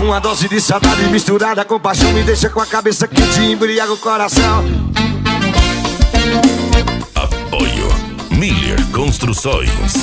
Uma dose de saudade misturada com paixão me deixa com a cabeça quente e embriaga o coração. Apoio Miller Construções.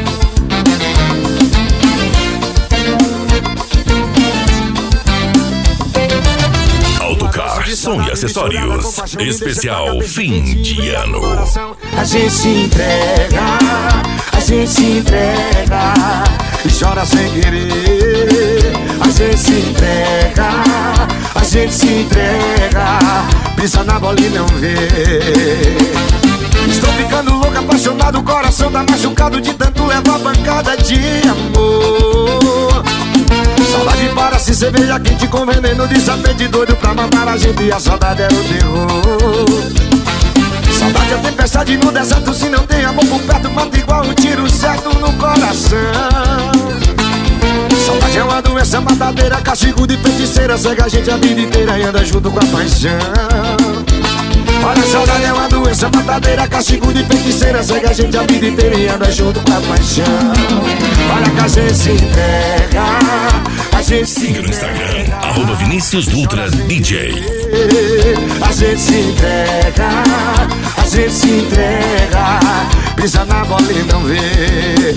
Autocar, som e acessórios. Especial fim de ano. A gente se entrega, a gente se entrega e chora sem querer. A gente se entrega, a gente se entrega, pisa na bola e não vê. Estou ficando louco, apaixonado, o coração tá machucado de tanto levar pancada de amor. Saudade para se cerveja quente com veneno de sapete doido pra matar a gente e a saudade é o terror. Saudade é tempestade no deserto, se não tem amor por perto, mata igual um tiro certo no coração. Saudade é uma doença matadeira, castigo de feiticeira, cega a gente a vida inteira e anda junto com a paixão. Olha, saudade é uma doença matadeira, castigo de feiticeira, cega a gente a vida inteira e anda junto com a paixão. Olha que a gente se entrega, a gente se siga no Instagram, @Vinícius Dutra DJ. A gente se entrega, a gente se entrega, pisa na bola e não vê.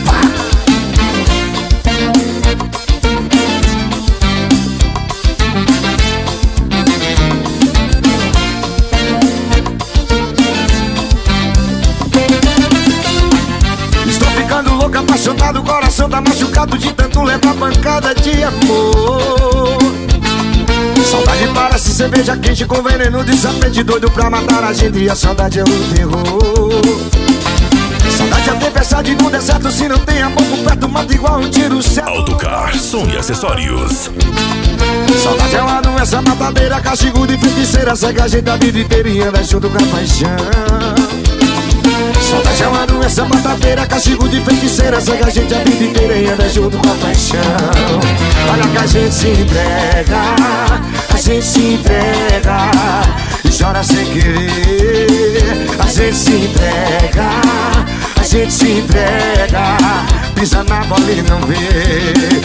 Apaixonado, o coração tá machucado de tanto levar pancada de amor. Saudade parece cerveja quente com veneno de sapete doido pra matar a gente e a saudade é o terror. Saudade é tempestade no deserto, se não tem amor por perto, mata igual um tiro certo. Autocar, som e acessórios. Saudade é uma doença matadeira, castigo de feiticeira, cega a gente a vida inteira e anda junto com a paixão. Saudade é uma doença matadeira, castigo de feiticeira, cega a gente a vida inteira e anda junto com a paixão. Olha que a gente se entrega, a gente se entrega e chora sem querer. A gente se entrega, a gente se entrega, pisa na bola e não vê.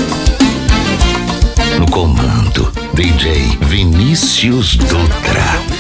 Comando DJ Vinícius Dutra.